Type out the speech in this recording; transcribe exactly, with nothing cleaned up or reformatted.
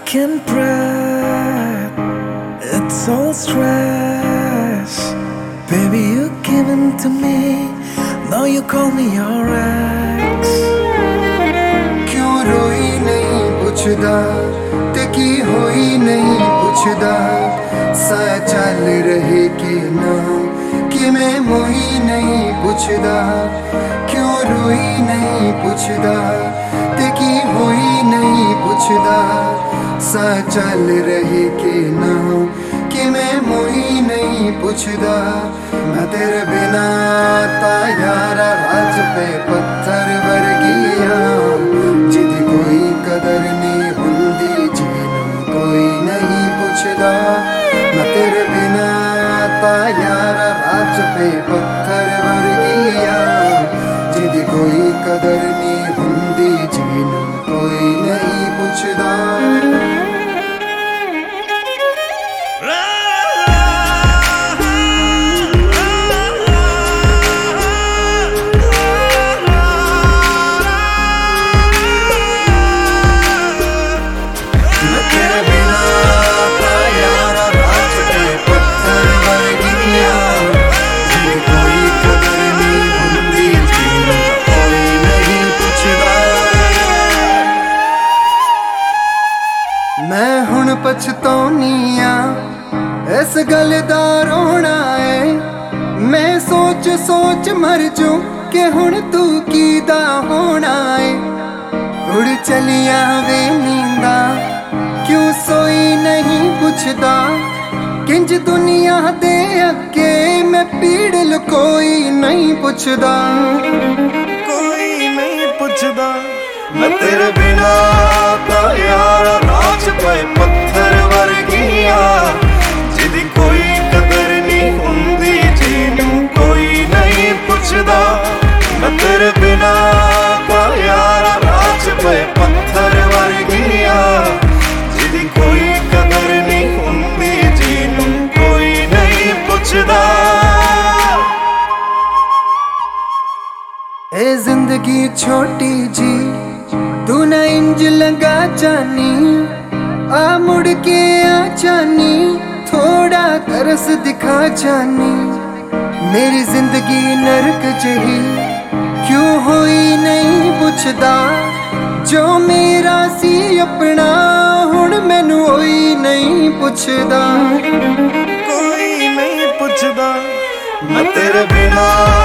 can't breathe, it's all stress. Baby, you given to me, now you call me your ex. क्यों रोई नहीं पुछदा ते की होई नहीं पुछदा सा चल रहे कि ना कि मैं मोही नहीं पुछदा क्यों रोई नहीं पुछदा ते की होई नहीं पुछदा सा चल रहे कि ना कि मैं मोही नहीं पुछदा मैं तेरे बिना ता यारा राज पे पत्थर वर्गिया जिदी कोई कदर नहीं हुंदी जिन्नू कोई नहीं पुछदा मैं तेरे बिना ता यारा राज पे पत्थर वर्गिया जिदी कोई कदर नहीं हुंदी जिन्नू कोई नहीं पुछदा। मैं हुण पछताउनी आ इस गल दा रोना है मैं सोच सोच मर जूं कि हुण तू कीदा होना है उड़ चलिया वे नींदा क्यों सोई नहीं पुछदा किंज दुनिया दे अगे मैं पीड़ लुकोई नहीं पुछदा कोई नहीं पुछदा मैं तेरे बिना ता यारा राज पे पत्थर वर्गिया जिदी कोई कदर नहीं हुंदी जिन्नू कोई नहीं पुछदा मैं तेरे बिना ता यारा राज पे पत्थर वर्गिया जिदी कोई कदर नहीं हुंदी जिन्नू कोई नहीं पुछदा। ए जिंदगी छोटी जी तू ना इंज लगा जानी आ मुड़ के आ जानी थोड़ा तरस दिखा जानी मेरी जिंदगी नरक जही क्यों होई नहीं पुछदा जो मेरा सी अपना हुण मैनू होई नहीं पुछदा कोई नहीं पुछदा मैं तेरे बिना